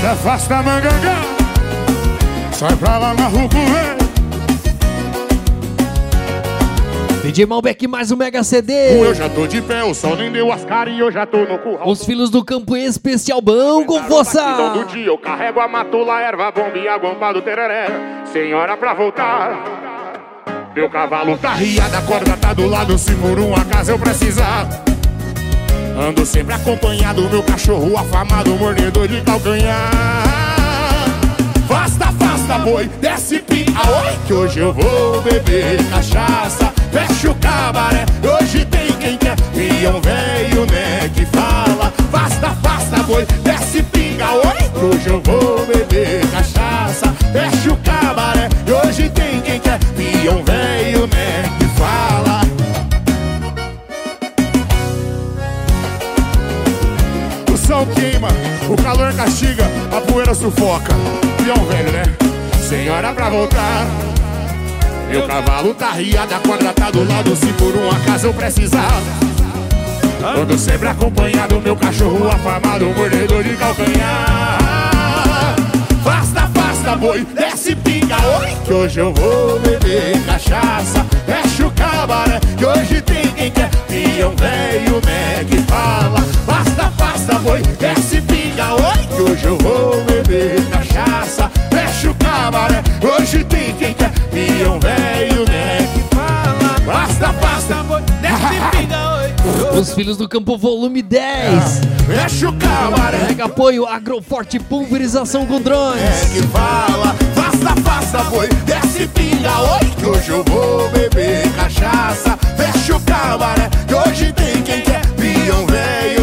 se afasta mangangá, sai pra lá na rua com ele. DJ Malbec mais um Mega CD. Eu já tô de pé, o sol nem deu as caras e eu já tô no curral. Os filhos do campo especial bom com força. Do dia eu carrego a matula, erva, bomba e a gomba do tereré. Senhora pra voltar, meu cavalo tá riado, a corda tá do lado, se por um acaso eu precisar. Ando sempre acompanhado, meu cachorro afamado, mordedor de calcanhar. Afasta, afasta, boi, desce pinga, oi, que hoje eu vou beber cachaça. Fecha o cabaré, hoje tem quem quer. Pião velho, né, que fala. Afasta, afasta, boi, desce pinga, oi, hoje eu vou beber cachaça. Fecha o cabaré, hoje tem quem quer. Pião velho, né, que fala. O sol queima, o calor castiga, a poeira sufoca. Pião velho, né? Senhora pra voltar, meu cavalo tá riado, a corda tá do lado, se por um acaso eu precisar. Ando sempre acompanhado, meu cachorro afamado, mordedor de calcanhar. Afasta, afasta, boi, desce pinga, oi, que hoje eu vou beber cachaça. Fecha o cabaré, que hoje tem quem quer. Pião velho, né, que fala. Afasta, afasta, boi, desce pinga, oi, que hoje eu vou beber cachaça. Fecha o cabaré, hoje tem quem quer. Pião velho, né, que fala. Basta, basta, boi, desce pinga, oi. Os filhos do campo volume 10. Fecha o cabaré. Mega apoio Agroforte pulverização com drones. É que fala, faça, faça, boi, desce pinga, oi, que hoje eu vou beber cachaça. Fecha o cabaré, que hoje tem quem quer. Pião velho,